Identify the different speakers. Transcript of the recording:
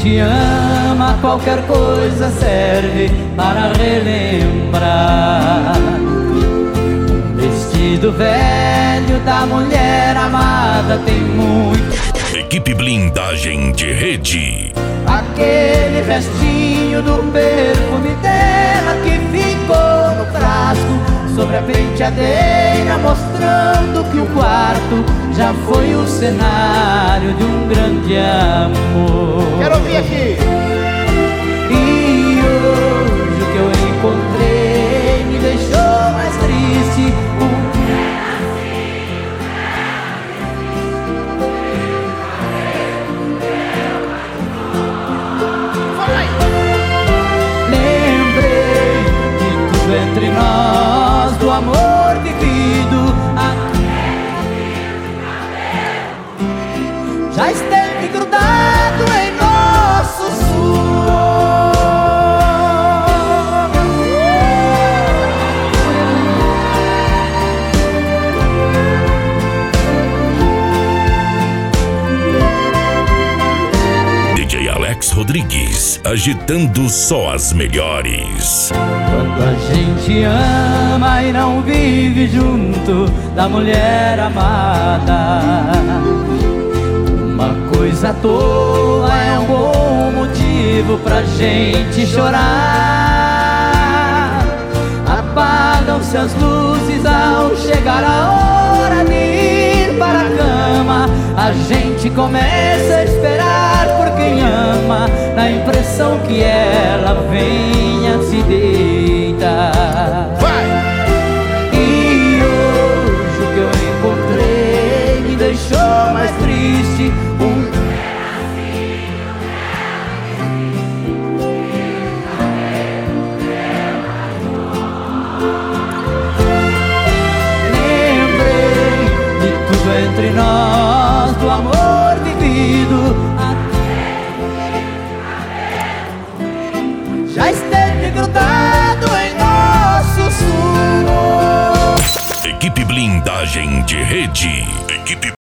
Speaker 1: gente ama, qualquer coisa serve para relembrar. Um vestido velho da mulher amada tem muito.
Speaker 2: Equipe Blindagem de Rede.
Speaker 1: Aquele restinho do perfume dela que ficou no frasco sobre a penteadeira, mostrando que o quarto já foi o cenário de um grande amor.
Speaker 3: Quero ouvir aqui.
Speaker 1: E hoje o que eu encontrei me deixou mais triste. Lembrei de tudo entre nós, do amor vivido. Já esteve grudado em nosso suor.
Speaker 2: DJ Alex Rodrigues, agitando só as melhores.
Speaker 1: Quando a gente ama e não vive junto da mulher amada, uma coisa à toa é um bom motivo pra gente chorar. Apagam-se as luzes ao chegar a hora de ir para a cama. A gente começa a esperar por quem ama, na impressão que ela venha se deitar. E hoje o que eu encontrei me deixou mais triste. Lembrei de tudo entre nós, do amor vivido. Já esteve grudado em nosso suor.
Speaker 2: Equipe Blindagem de Rede. Equipe